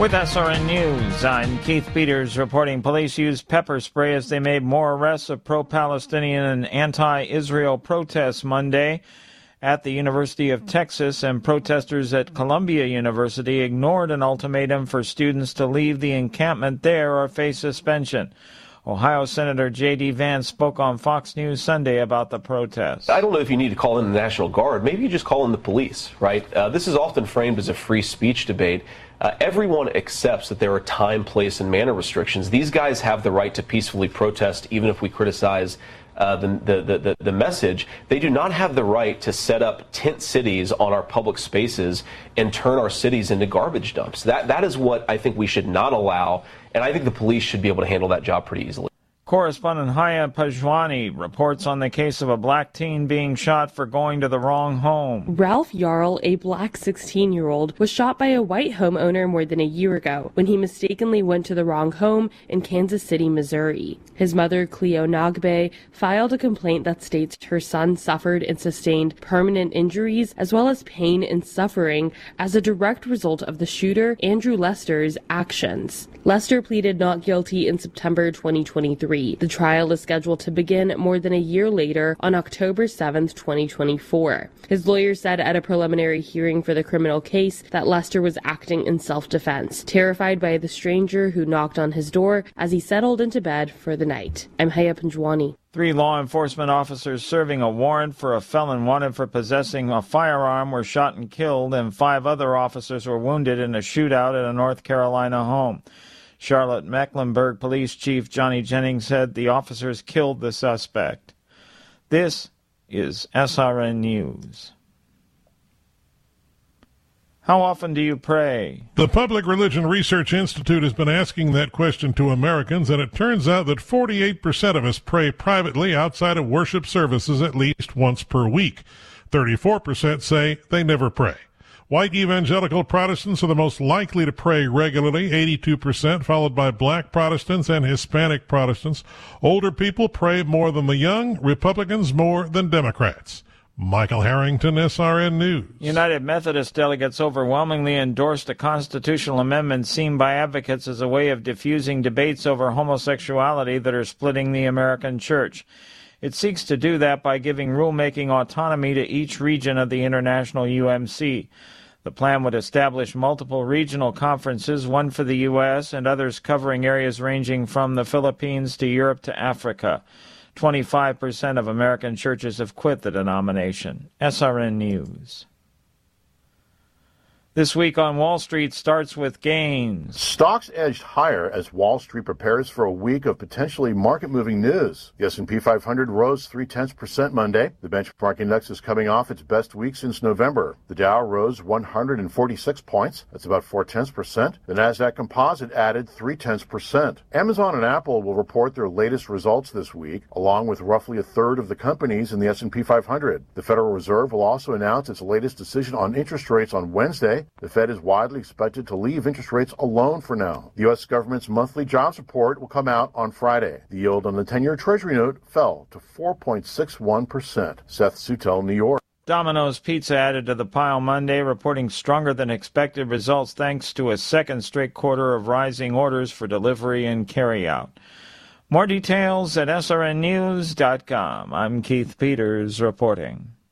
With SRN News, I'm Keith Peters reporting police used pepper spray as they made more arrests of pro-Palestinian and anti-Israel protests Monday at the University of Texas, and protesters at Columbia University ignored an ultimatum for students to leave the encampment there or face suspension. Ohio Senator J.D. Vance spoke on Fox News Sunday about the protests. I don't know if you need to call in the National Guard. Maybe you just call in the police, right? This is often framed as a free speech debate. Everyone accepts that there are time, place, and manner restrictions. These guys have the right to peacefully protest, even if we criticize the message. They do not have the right to set up tent cities on our public spaces and turn our cities into garbage dumps. That is what I think we should not allow, and I think the police should be able to handle that job pretty easily. Correspondent Haya Pajwani reports on the case of a black teen being shot for going to the wrong home. Ralph Yarl, a black 16-year-old, was shot by a white homeowner more than a year ago when he mistakenly went to the wrong home in Kansas City, Missouri. His mother, Cleo Nagbe, filed a complaint that states her son suffered and sustained permanent injuries as well as pain and suffering as a direct result of the shooter, Andrew Lester's, actions. Lester pleaded not guilty in September 2023. The trial is scheduled to begin more than a year later on October 7, 2024. His lawyer said at a preliminary hearing for the criminal case that Lester was acting in self-defense, terrified by the stranger who knocked on his door as he settled into bed for the night. I'm Haya Panjwani. 3 law enforcement officers serving a warrant for a felon wanted for possessing a firearm were shot and killed, and 5 other officers were wounded in a shootout at a North Carolina home. Charlotte Mecklenburg Police Chief Johnny Jennings said the officers killed the suspect. This is SRN News. How often do you pray? The Public Religion Research Institute has been asking that question to Americans, and it turns out that 48% of us pray privately outside of worship services at least once per week. 34% say they never pray. White evangelical Protestants are the most likely to pray regularly, 82%, followed by black Protestants and Hispanic Protestants. Older people pray more than the young, Republicans more than Democrats. Michael Harrington, SRN News. United Methodist delegates overwhelmingly endorsed a constitutional amendment seen by advocates as a way of diffusing debates over homosexuality that are splitting the American church. It seeks to do that by giving rulemaking autonomy to each region of the international UMC. The plan would establish multiple regional conferences, one for the U.S. and others covering areas ranging from the Philippines to Europe to Africa. 25% of American churches have quit the denomination. SRN News. This week on Wall Street starts with gains. Stocks edged higher as Wall Street prepares for a week of potentially market-moving news. The S&P 500 rose 0.3% Monday. The benchmark index is coming off its best week since November. The Dow rose 146 points. That's about 0.4%. The Nasdaq Composite added 0.3%. Amazon and Apple will report their latest results this week, along with roughly a third of the companies in the S&P 500. The Federal Reserve will also announce its latest decision on interest rates on Wednesday. The Fed is widely expected to leave interest rates alone for now. The U.S. government's monthly jobs report will come out on Friday. The yield on the 10-year Treasury note fell to 4.61%. Seth Sutel, New York. Domino's Pizza added to the pile Monday, reporting stronger than expected results thanks to a second straight quarter of rising orders for delivery and carryout. More details at srnnews.com. I'm Keith Peters reporting.